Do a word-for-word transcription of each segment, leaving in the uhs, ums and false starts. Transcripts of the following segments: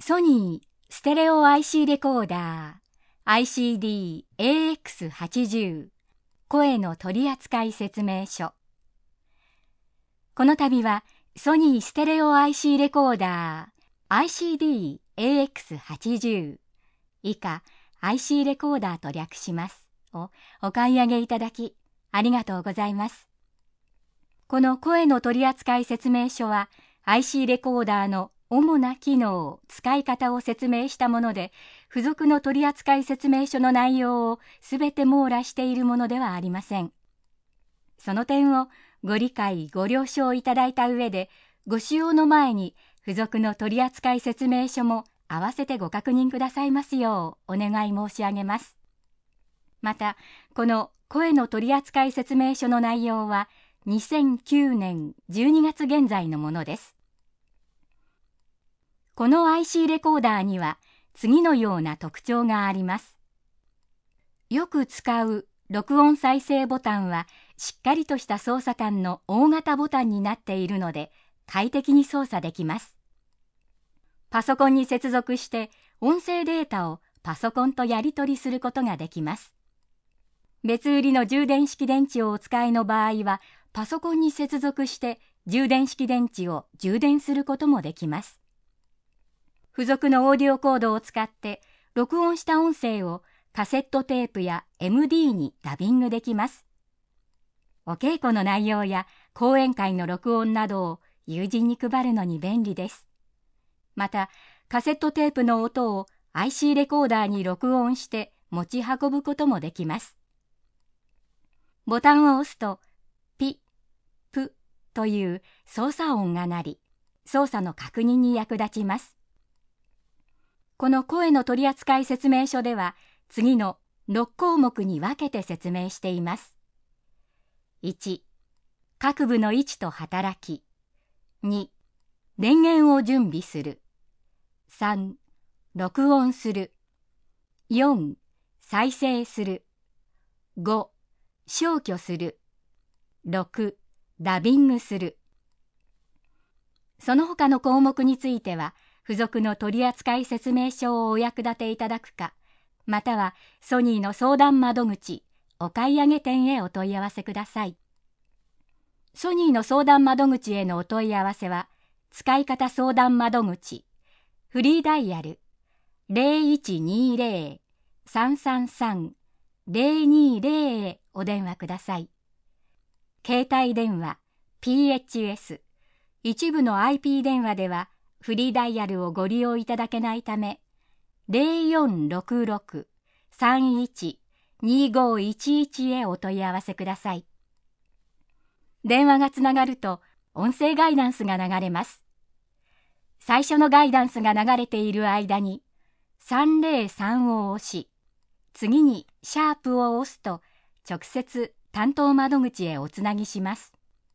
ソニーステレオ アイシー レコーダー アイシーディーエーエックスはちじゅう 声の取扱説明書。この度はソニーステレオ アイシー レコーダー アイシーディーエーエックスはちじゅう 以下 アイシー レコーダーと略しますをお買い上げいただきありがとうございます。この声の取扱説明書は アイシー レコーダーの主な機能、使い方を説明したもので、付属の取扱説明書の内容をすべて網羅しているものではありません。その点をご理解、ご了承いただいた上で、ご使用の前に付属の取扱説明書も合わせてご確認くださいますようお願い申し上げます。また、この声の取扱説明書の内容は、にせんきゅうねんじゅうにがつ現在のものです。この アイシー レコーダーには次のような特徴があります。よく使う録音再生ボタンはしっかりとした操作感の大型ボタンになっているので快適に操作できます。パソコンに接続して音声データをパソコンとやり取りすることができます。別売りの充電式電池をお使いの場合はパソコンに接続して充電式電池を充電することもできます。付属のオーディオコードを使って録音した音声をカセットテープや エムディー にダビングできます。お稽古の内容や講演会の録音などを友人に配るのに便利です。また、カセットテープの音を アイシー レコーダーに録音して持ち運ぶこともできます。ボタンを押すとピッ、プという操作音が鳴り、操作の確認に役立ちます。この声の取扱説明書では次のろく項目に分けて説明しています。いち、各部の位置と働き。に、電源を準備する。さん、録音する。よん、再生する。ご、消去する。ろく、ダビングする。その他の項目については付属の取扱説明書をお役立ていただくか、またはソニーの相談窓口、お買い上げ店へお問い合わせください。ソニーの相談窓口へのお問い合わせは、使い方相談窓口、フリーダイヤル ゼロいちにーゼロ さんさんさん ゼロにーゼロ へお電話ください。携帯電話、ピーエイチエス、一部の アイピー 電話では、フリーダイヤルをご利用いただけないため、ゼロよんろくろく さんいち にごいちいちへお問い合わせください。電話がつながると、音声ガイダンスが流れます。最初のガイダンスが流れている間に、さんぜろさんを押し、次にシャープを押すと、直接担当窓口へおつなぎします。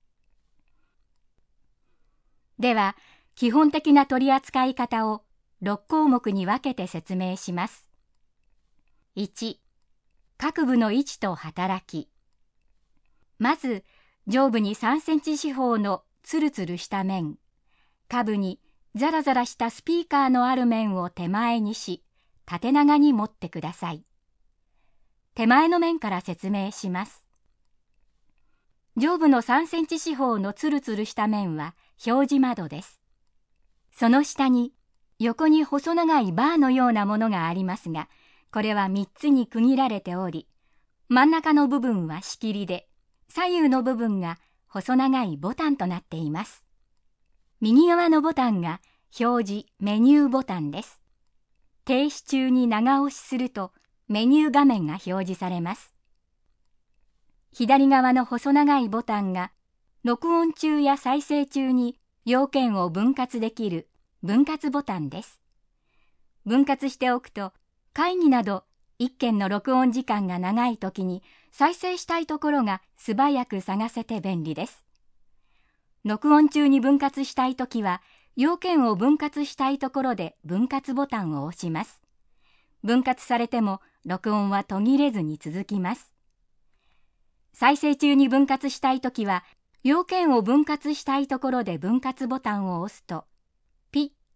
では、基本的な取り扱い方をろく項目に分けて説明します。いち、各部の位置と働き。まず、上部にさんセンチ四方のツルツルした面、下部にザラザラしたスピーカーのある面を手前にし、縦長に持ってください。手前の面から説明します。上部のさんセンチ四方のツルツルした面は表示窓です。その下に横に細長いバーのようなものがありますが、これはみっつに区切られており、真ん中の部分は仕切りで、左右の部分が細長いボタンとなっています。右側のボタンが表示メニューボタンです。停止中に長押しするとメニュー画面が表示されます。左側の細長いボタンが録音中や再生中に要件を分割できる分割ボタンです。分割しておくと会議など一件の録音時間が長いときに再生したいところが素早く探せて便利です。録音中に分割したいときは要件を分割したいところで分割ボタンを押します。分割されても録音は途切れずに続きます。再生中に分割したいときは要件を分割したいところで分割ボタンを押すとピッ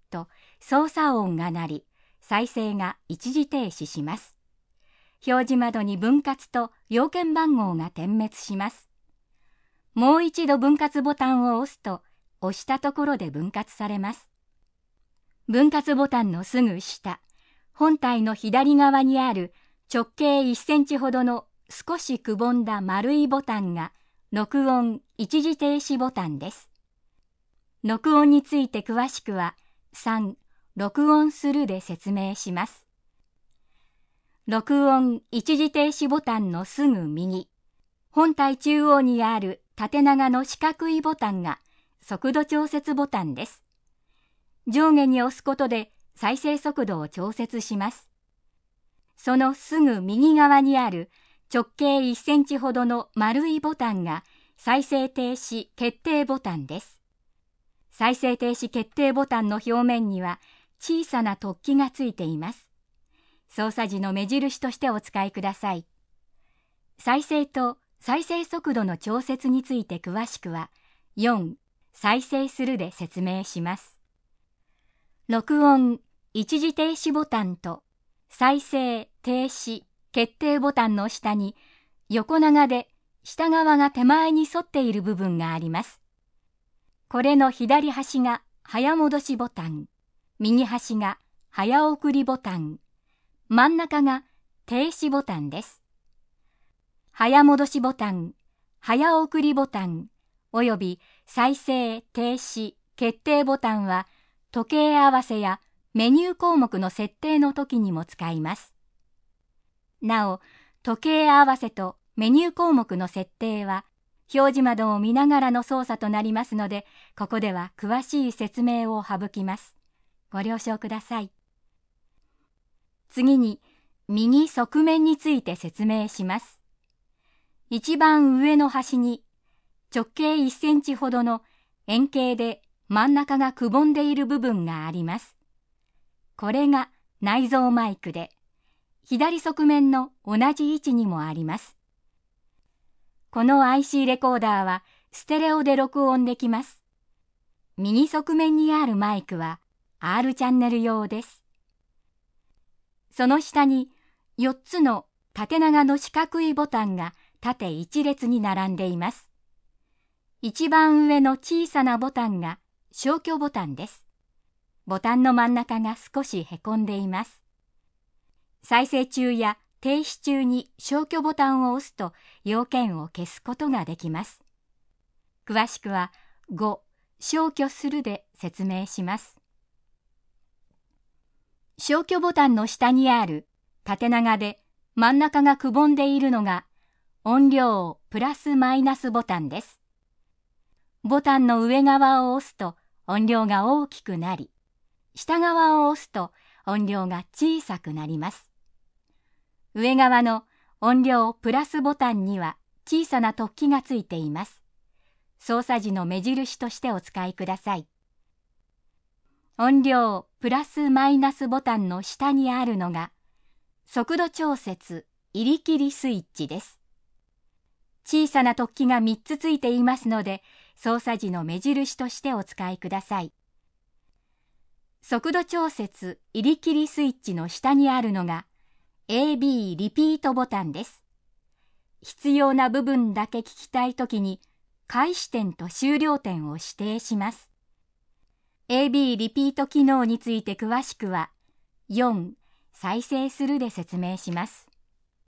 と操作音が鳴り、再生が一時停止します。表示窓に分割と要件番号が点滅します。もう一度分割ボタンを押すと、押したところで分割されます。分割ボタンのすぐ下、本体の左側にある直径いっセンチほどの少しくぼんだ丸いボタンが録音一時停止ボタンです。録音について詳しくはさん、録音するで説明します。録音一時停止ボタンのすぐ右、本体中央にある縦長の四角いボタンが速度調節ボタンです。上下に押すことで再生速度を調節します。そのすぐ右側にある直径いっセンチほどの丸いボタンが再生停止決定ボタンです。再生停止決定ボタンの表面には小さな突起がついています。操作時の目印としてお使いください。再生と再生速度の調節について詳しくはよん、再生するで説明します。録音一時停止ボタンと再生停止決定ボタンの下に横長で下側が手前に沿っている部分があります。これの左端が早戻しボタン、右端が早送りボタン、真ん中が停止ボタンです。早戻しボタン、早送りボタン、および再生停止決定ボタンは時計合わせやメニュー項目の設定の時にも使います。なお、時計合わせとメニュー項目の設定は表示窓を見ながらの操作となりますので、ここでは詳しい説明を省きます。ご了承ください。次に、右側面について説明します。一番上の端に直径いっセンチほどの円形で真ん中がくぼんでいる部分があります。これが内蔵マイクで、左側面の同じ位置にもあります。この アイシー レコーダーはステレオで録音できます。右側面にあるマイクは アール チャンネル用です。その下によっつの縦長の四角いボタンが縦一列に並んでいます。一番上の小さなボタンが消去ボタンです。ボタンの真ん中が少しへこんでいます。再生中や停止中に消去ボタンを押すと要件を消すことができます。詳しくはご、消去するで説明します。消去ボタンの下にある縦長で真ん中がくぼんでいるのが音量プラスマイナスボタンです。ボタンの上側を押すと音量が大きくなり、下側を押すと音量が小さくなります。上側の音量プラスボタンには小さな突起がついています。操作時の目印としてお使いください。音量プラスマイナスボタンの下にあるのが速度調節入り切りスイッチです。小さな突起がみっつついていますので、操作時の目印としてお使いください。速度調節入り切りスイッチの下にあるのが エービー リピートボタンです。必要な部分だけ聞きたいときに開始点と終了点を指定します。エービー リピート機能について詳しくはよん、再生するで説明します。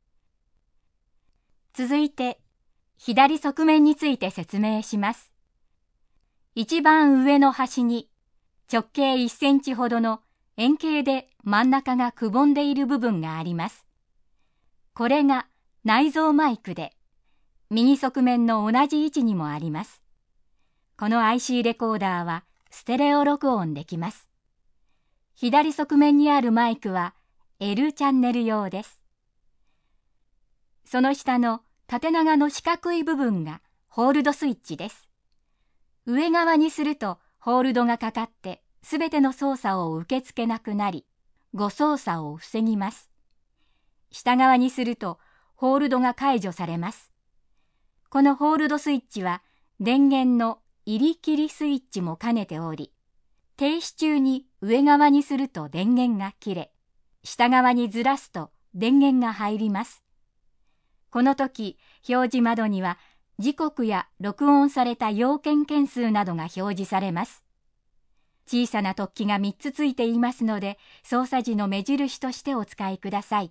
続いて、左側面について説明します。一番上の端に直径いっセンチほどの円形で真ん中がくぼんでいる部分があります。これが内蔵マイクで、右側面の同じ位置にもあります。この アイシー レコーダーはステレオ録音できます。左側面にあるマイクは エル チャンネル用です。その下の縦長の四角い部分がホールドスイッチです。上側にするとホールドがかかってすべての操作を受け付けなくなり、誤操作を防ぎます。下側にするとホールドが解除されます。このホールドスイッチは電源の入り切りスイッチも兼ねており、 停止中に上側にすると電源が切れ、下側にずらすと電源が入ります。この時、表示窓には時刻や録音された要件件数などが表示されます。小さな突起がみっつついていますので、操作時の目印としてお使いください。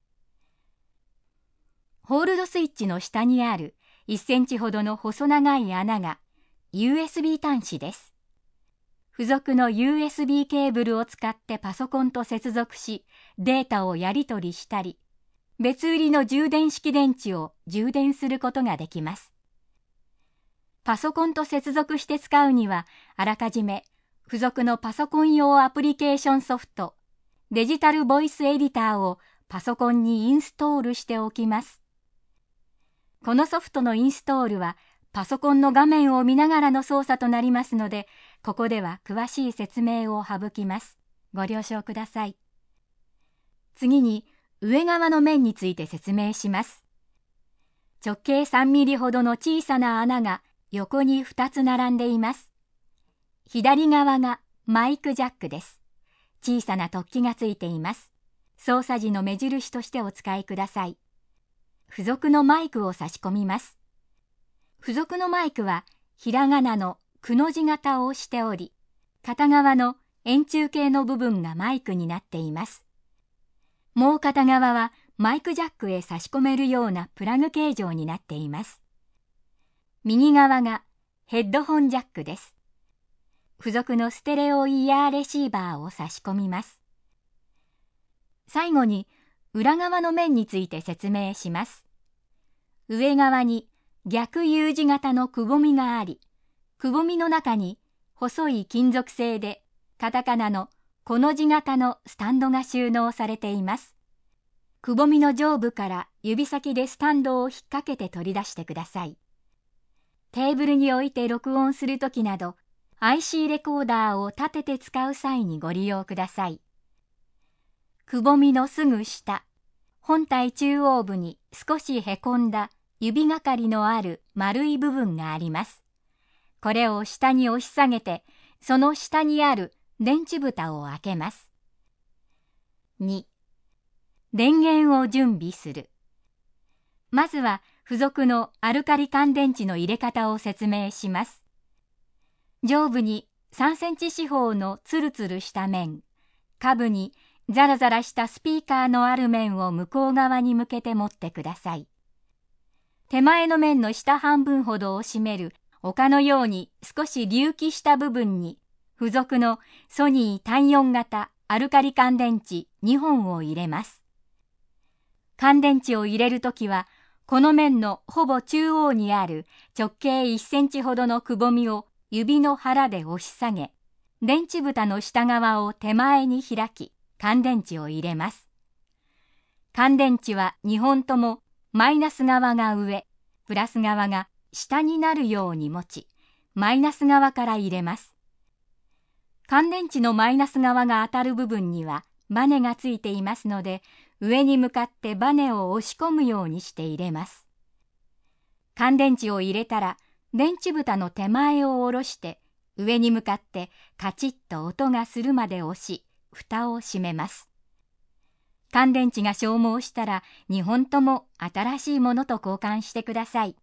ホールドスイッチの下にあるいっセンチほどの細長い穴が ユーエスビー 端子です。付属の ユーエスビー ケーブルを使ってパソコンと接続し、データをやり取りしたり、別売りの充電式電池を充電することができます。パソコンと接続して使うには、あらかじめ付属のパソコン用アプリケーションソフト、デジタルボイスエディターをパソコンにインストールしておきます。このソフトのインストールは、パソコンの画面を見ながらの操作となりますので、ここでは詳しい説明を省きます。ご了承ください。次に、上側の面について説明します。直径さんミリほどの小さな穴が横にふたつ並んでいます。左側がマイクジャックです。小さな突起がついています。操作時の目印としてお使いください。付属のマイクを差し込みます。付属のマイクはひらがなのくの字型をしており、片側の円柱形の部分がマイクになっています。もう片側はマイクジャックへ差し込めるようなプラグ形状になっています。右側がヘッドホンジャックです。付属のステレオイヤーレシーバーを差し込みます。最後に裏側の面について説明します。上側に逆 U 字型のくぼみがあり、くぼみの中に細い金属製でカタカナのこの字型のスタンドが収納されています。くぼみの上部から指先でスタンドを引っ掛けて取り出してください。テーブルに置いて録音するときなど、アイシー レコーダーを立てて使う際にご利用ください。くぼみのすぐ下、本体中央部に少しへこんだ指がかりのある丸い部分があります。これを下に押し下げて、その下にある電池蓋を開けます。に、電源を準備する。まずは付属のアルカリ乾電池の入れ方を説明します。上部にさんセンチ四方のツルツルした面、下部にザラザラしたスピーカーのある面を向こう側に向けて持ってください。手前の面の下半分ほどを占める丘のように少し隆起した部分に付属のソニー単よん型アルカリ乾電池にほんを入れます。乾電池を入れるときは、この面のほぼ中央にある直径いっセンチほどのくぼみを指の腹で押し下げ、電池蓋の下側を手前に開き、乾電池を入れます。乾電池はにほんともマイナス側が上、プラス側が下になるように持ち、マイナス側から入れます。乾電池のマイナス側が当たる部分にはバネがついていますので、上に向かってバネを押し込むようにして入れます。乾電池を入れたら、電池蓋の手前を下ろして、上に向かってカチッと音がするまで押し、蓋を閉めます。乾電池が消耗したら、にほんとも新しいものと交換してください。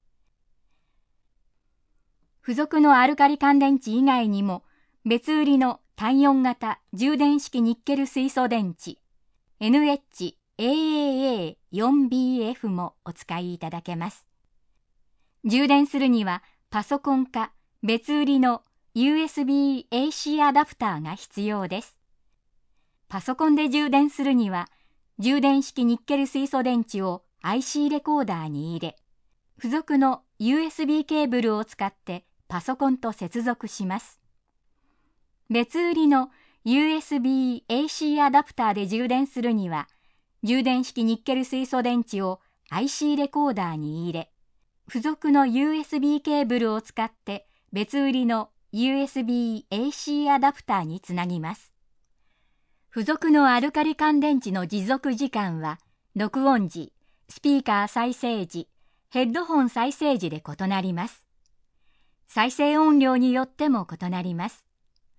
付属のアルカリ乾電池以外にも、別売りの単よん型充電式ニッケル水素電池 エヌエイチエーエーエーフォービーエフ もお使いいただけます。充電するにはパソコンか別売りの ユーエスビーエーシー アダプターが必要です。パソコンで充電するには充電式ニッケル水素電池を アイシー レコーダーに入れ、付属の ユーエスビー ケーブルを使ってパソコンと接続します。別売りの ユーエスビーエーシー アダプターで充電するには、充電式ニッケル水素電池を アイシー レコーダーに入れ、付属の ユーエスビー ケーブルを使って別売りの ユーエスビーエーシー アダプターにつなぎます。付属のアルカリ乾電池の持続時間は、録音時、スピーカー再生時、ヘッドホン再生時で異なります。再生音量によっても異なります。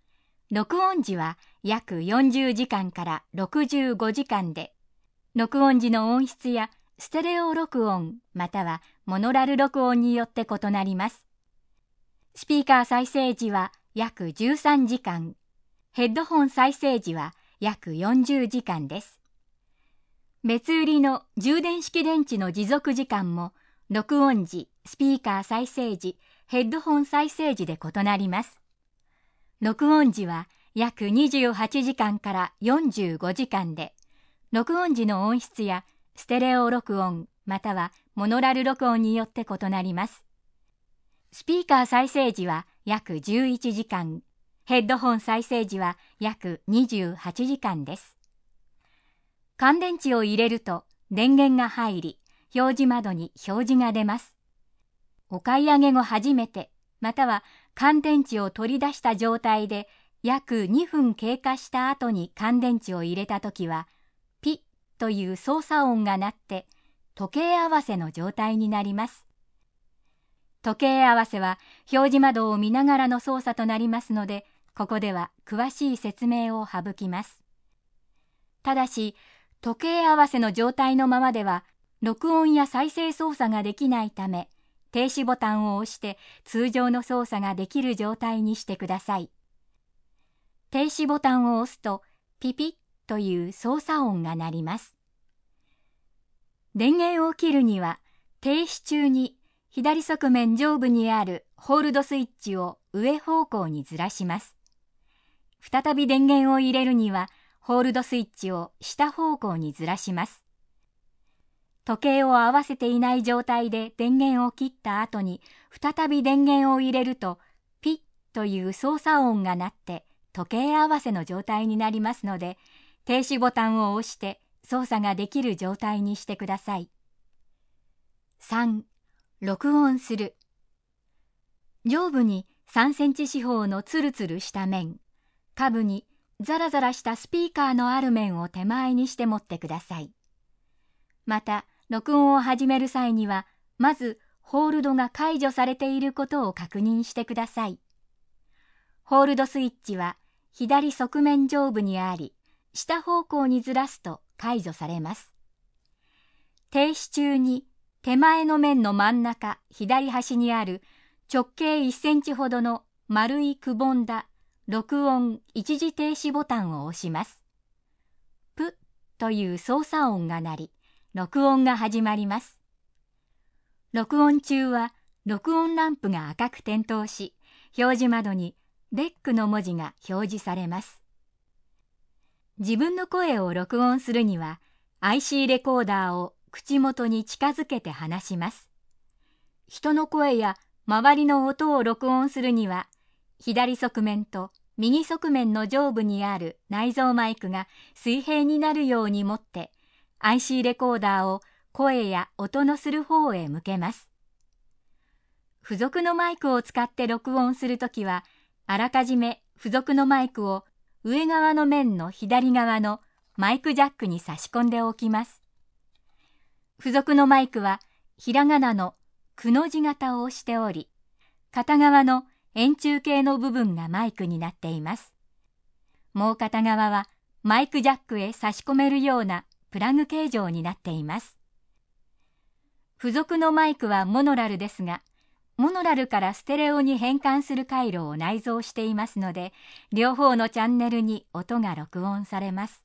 録音時は約よんじゅうじかんからろくじゅうごじかんで、録音時の音質やステレオ録音またはモノラル録音によって異なります。スピーカー再生時は約じゅうさんじかん、ヘッドホン再生時は約よんじゅうじかんです。別売りの充電式電池の持続時間も、録音時、スピーカー再生時、ヘッドホン再生時で異なります。録音時は約にじゅうはちじかんからよんじゅうごじかんで、録音時の音質やステレオ録音またはモノラル録音によって異なります。スピーカー再生時は約じゅういちじかん、ヘッドホン再生時は約にじゅうはちじかんです。乾電池を入れると電源が入り、表示窓に表示が出ます。お買い上げ後初めて、または乾電池を取り出した状態で約にふん経過した後に乾電池を入れたときは、ピッという操作音が鳴って時計合わせの状態になります。時計合わせは表示窓を見ながらの操作となりますので、ここでは詳しい説明を省きます。ただし、時計合わせの状態のままでは、録音や再生操作ができないため、停止ボタンを押して通常の操作ができる状態にしてください。停止ボタンを押すと、ピピッという操作音が鳴ります。電源を切るには、停止中に左側面上部にあるホールドスイッチを上方向にずらします。再び電源を入れるには、ホールドスイッチを下方向にずらします。時計を合わせていない状態で電源を切った後に再び電源を入れるとピッという操作音が鳴って時計合わせの状態になりますので、停止ボタンを押して操作ができる状態にしてください。さん. 録音する。上部にさんセンチ四方のツルツルした面、下部にザラザラしたスピーカーのある面を手前にして持ってください。また、録音を始める際には、まずホールドが解除されていることを確認してください。ホールドスイッチは左側面上部にあり、下方向にずらすと解除されます。停止中に手前の面の真ん中左端にある直径いっセンチほどの丸いくぼんだ録音一時停止ボタンを押します。プッという操作音が鳴り、録音が始まります。録音中は録音ランプが赤く点灯し、表示窓にレックの文字が表示されます。自分の声を録音するには アイシー レコーダーを口元に近づけて話します。人の声や周りの音を録音するには左側面と右側面の上部にある内蔵マイクが水平になるように持って アイシー レコーダーを声や音のする方へ向けます。付属のマイクを使って録音するときは、あらかじめ付属のマイクを上側の面の左側のマイクジャックに差し込んでおきます。付属のマイクはひらがなのくの字型をしており、片側の円柱形の部分がマイクになっています。もう片側はマイクジャックへ差し込めるようなプラグ形状になっています。付属のマイクはモノラルですが、モノラルからステレオに変換する回路を内蔵していますので、両方のチャンネルに音が録音されます。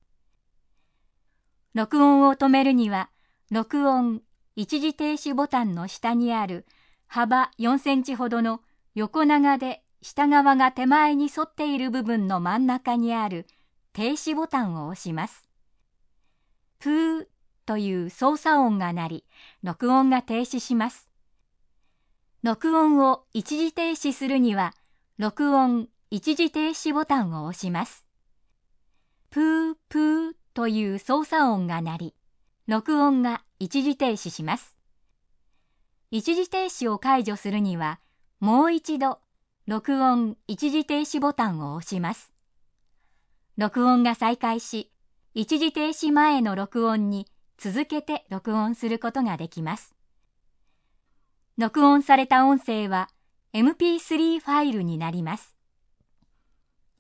録音を止めるには、録音一時停止ボタンの下にある幅よんセンチほどの横長で下側が手前に沿っている部分の真ん中にある停止ボタンを押します。プーという操作音が鳴り、録音が停止します。録音を一時停止するには、録音一時停止ボタンを押します。プープーという操作音が鳴り、録音が一時停止します。一時停止を解除するには、もう一度、録音一時停止ボタンを押します。録音が再開し、一時停止前の録音に続けて録音することができます。録音された音声は エムピースリー ファイルになります。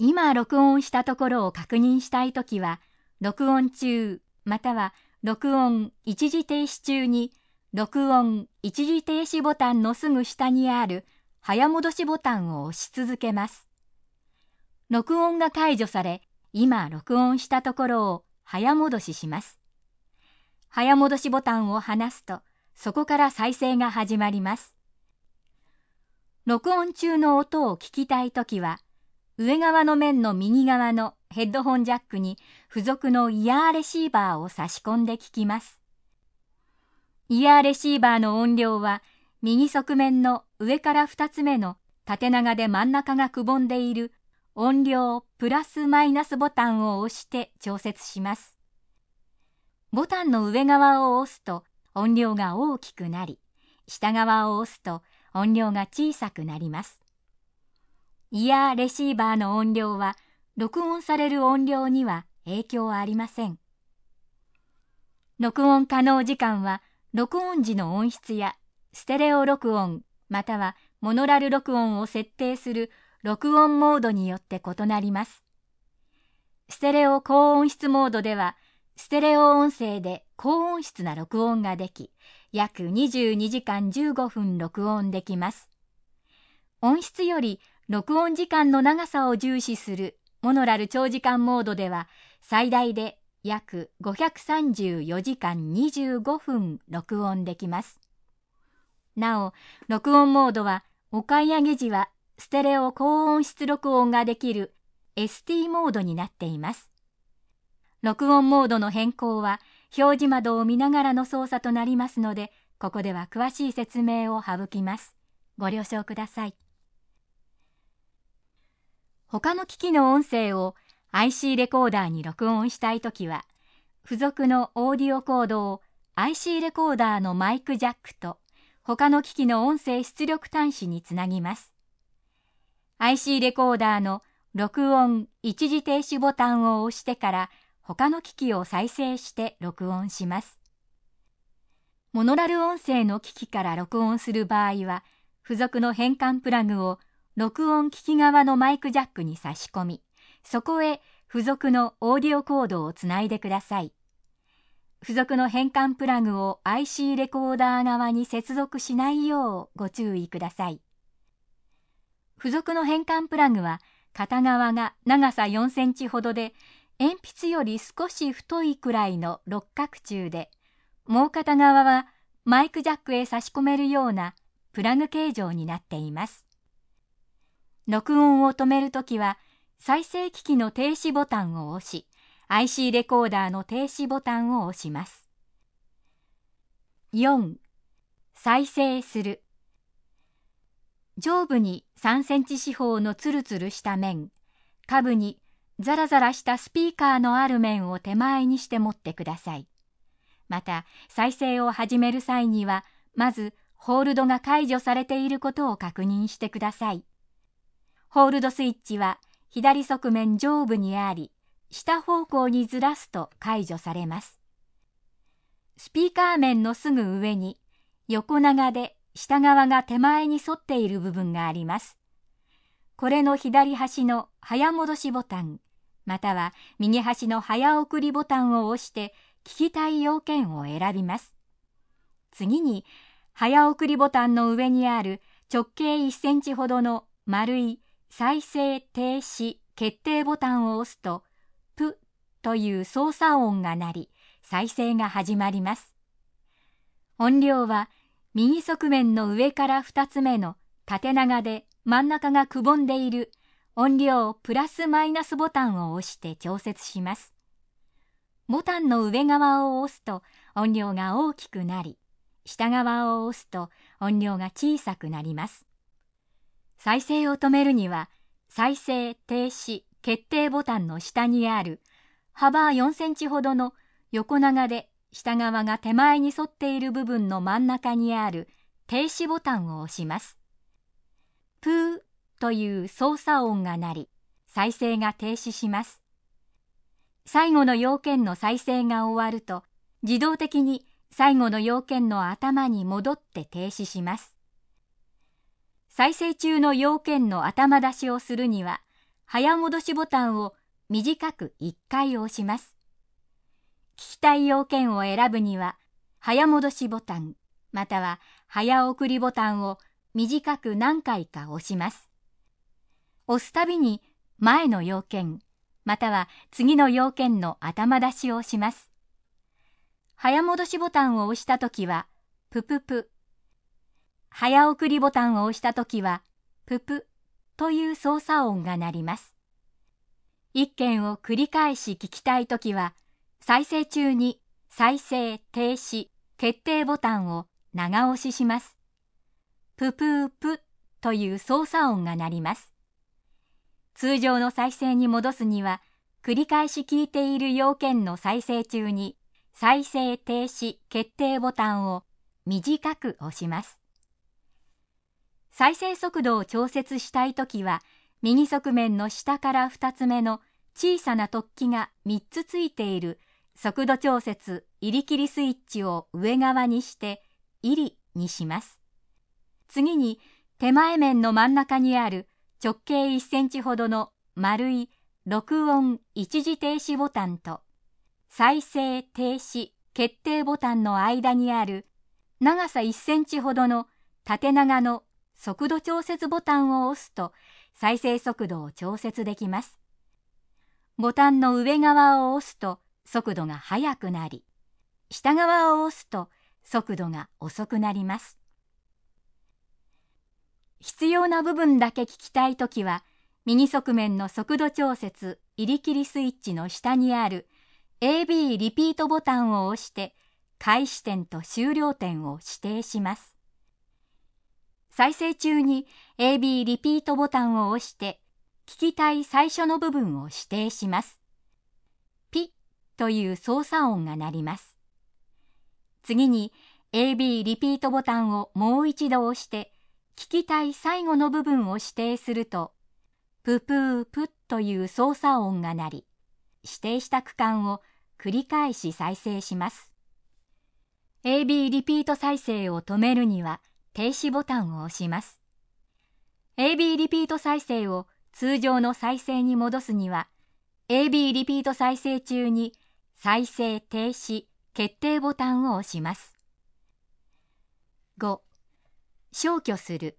今録音したところを確認したいときは、録音中または録音一時停止中に録音一時停止ボタンのすぐ下にある早戻しボタンを押し続けます。録音が解除され、今録音したところを早戻しします。早戻しボタンを離すと、そこから再生が始まります。録音中の音を聞きたいときは、上側の面の右側のヘッドホンジャックに付属のイヤーレシーバーを差し込んで聞きます。イヤーレシーバーの音量は、右側面の上からふたつめの縦長で真ん中がくぼんでいる音量プラスマイナスボタンを押して調節します。ボタンの上側を押すと音量が大きくなり、下側を押すと音量が小さくなります。イヤーレシーバーの音量は録音される音量には影響はありません。録音可能時間は録音時の音質やステレオ録音またはモノラル録音を設定する録音モードによって異なります。ステレオ高音質モードではステレオ音声で高音質な録音ができ、約にじゅうにじかんじゅうごふん録音できます。音質より録音時間の長さを重視するモノラル長時間モードでは最大で約ごひゃくさんじゅうよじかんにじゅうごふん録音できます。なお、録音モードはお買い上げ時はステレオ高音質録音ができる エスティー モードになっています。録音モードの変更は表示窓を見ながらの操作となりますので、ここでは詳しい説明を省きます。ご了承ください。他の機器の音声を アイシー レコーダーに録音したいときは、付属のオーディオコードを アイシー レコーダーのマイクジャックと他の機器の音声出力端子につなぎます。アイシー レコーダーの録音一時停止ボタンを押してから他の機器を再生して録音します。モノラル音声の機器から録音する場合は、付属の変換プラグを録音機器側のマイクジャックに差し込み、そこへ付属のオーディオコードをつないでください。付属の変換プラグを アイシー レコーダー側に接続しないようご注意ください。付属の変換プラグは片側が長さよんセンチほどで、鉛筆より少し太いくらいの六角柱で、もう片側はマイクジャックへ差し込めるようなプラグ形状になっています。録音を止めるときは、再生機器の停止ボタンを押し、アイシー レコーダーの停止ボタンを押します。よん. 再生する。上部にさんセンチ四方のツルツルした面、下部にザラザラしたスピーカーのある面を手前にして持ってください。また、再生を始める際には、まずホールドが解除されていることを確認してください。ホールドスイッチは左側面上部にあり、下方向にずらすと解除されます。スピーカー面のすぐ上に横長で下側が手前に沿っている部分があります。これの左端の早戻しボタン、または右端の早送りボタンを押して聞きたい要件を選びます。次に早送りボタンの上にある直径いっセンチほどの丸い再生停止決定ボタンを押すと、プという操作音が鳴り、再生が始まります。音量は右側面の上からふたつめの縦長で真ん中がくぼんでいる音量プラスマイナスボタンを押して調節します。ボタンの上側を押すと音量が大きくなり、下側を押すと音量が小さくなります。再生を止めるには、再生停止決定ボタンの下にある幅よんセンチほどの横長で下側が手前に沿っている部分の真ん中にある停止ボタンを押します。プーという操作音が鳴り、再生が停止します。最後の要件の再生が終わると、自動的に最後の要件の頭に戻って停止します。再生中の要件の頭出しをするには、 早戻しボタンを短くいっかい押します。聞きたい要件を選ぶには、早戻しボタン、または早送りボタンを短く何回か押します。押すたびに前の要件、または次の要件の頭出しをします。早戻しボタンを押したときは、プププ。早送りボタンを押したときは、ププという操作音が鳴ります。一件を繰り返し聞きたいときは、再生中に再生停止決定ボタンを長押しします。ププープという操作音が鳴ります。通常の再生に戻すには、繰り返し聞いている要件の再生中に再生停止決定ボタンを短く押します。再生速度を調節したいときは、右側面の下からふたつめの小さな突起がみっつついている速度調節入り切りスイッチを上側にして入りにします。次に手前面の真ん中にある直径いっセンチほどの丸い録音一時停止ボタンと再生停止決定ボタンの間にある長さいっセンチほどの縦長の速度調節ボタンを押すと再生速度を調節できます。ボタンの上側を押すと速度が速くなり、下側を押すと速度が遅くなります。必要な部分だけ聞きたいときは、右側面の速度調節入り切りスイッチの下にある エービー リピートボタンを押して開始点と終了点を指定します。再生中に エービー リピートボタンを押して聞きたい最初の部分を指定します。ピッという操作音が鳴ります。次に エービー リピートボタンをもう一度押して聞きたい最後の部分を指定するとププープという操作音が鳴り、指定した区間を繰り返し再生します。エービー リピート再生を止めるには停止ボタンを押します。エービー リピート再生を通常の再生に戻すには、エービー リピート再生中に再生停止決定ボタンを押します。ご. 消去する。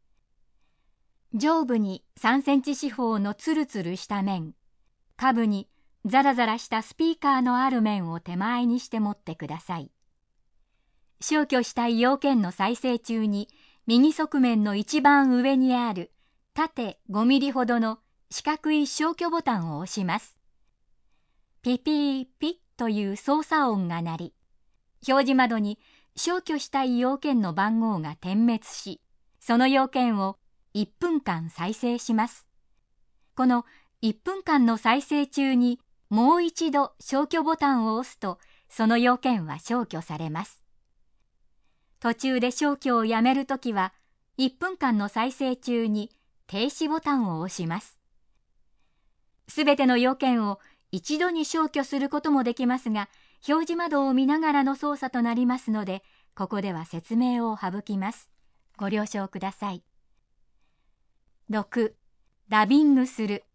上部にさんセンチ四方のツルツルした面、下部にザラザラしたスピーカーのある面を手前にして持ってください。消去したい要件の再生中に右側面の一番上にある縦ごミリほどの四角い消去ボタンを押します。ピピーピッという操作音が鳴り、表示窓に消去したい要件の番号が点滅し、その要件をいっぷんかん再生します。このいっぷんかんの再生中にもう一度消去ボタンを押すと、その要件は消去されます。途中で消去をやめるときは、いっぷんかんの再生中に停止ボタンを押します。すべての要件を一度に消去することもできますが、表示窓を見ながらの操作となりますので、ここでは説明を省きます。ご了承ください。ろく. ダビングする。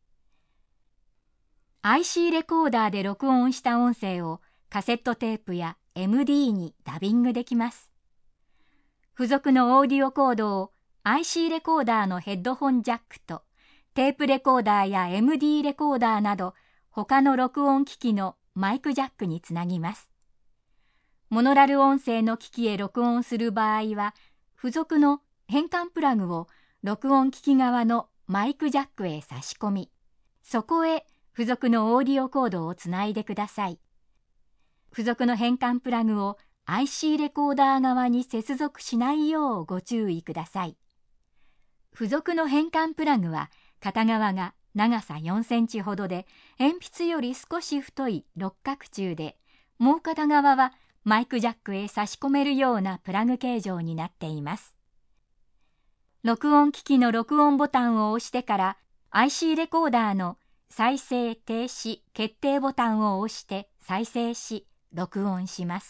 アイシー レコーダーで録音した音声をカセットテープや エムディー にダビングできます。付属のオーディオコードを アイシー レコーダーのヘッドホンジャックとテープレコーダーや エムディー レコーダーなど他の録音機器のマイクジャックにつなぎます。モノラル音声の機器へ録音する場合は、付属の変換プラグを録音機器側のマイクジャックへ差し込み、そこへ付属のオーディオコードをつないでください。付属の変換プラグを アイシー レコーダー側に接続しないようご注意ください。付属の変換プラグは片側が長さよんセンチほどで鉛筆より少し太い六角柱で、もう片側はマイクジャックへ差し込めるようなプラグ形状になっています。録音機器の録音ボタンを押してから アイシー レコーダーの再生停止決定ボタンを押して再生し録音します。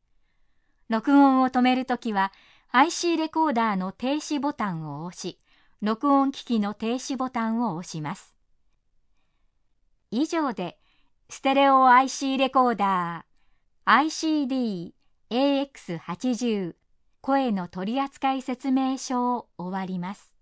録音を止めるときは アイシー レコーダーの停止ボタンを押し、 録音機器の停止ボタンを押します。以上で、ステレオ アイシー レコーダー アイシーディーエーエックスはちじゅう 声の取扱説明書を終わります。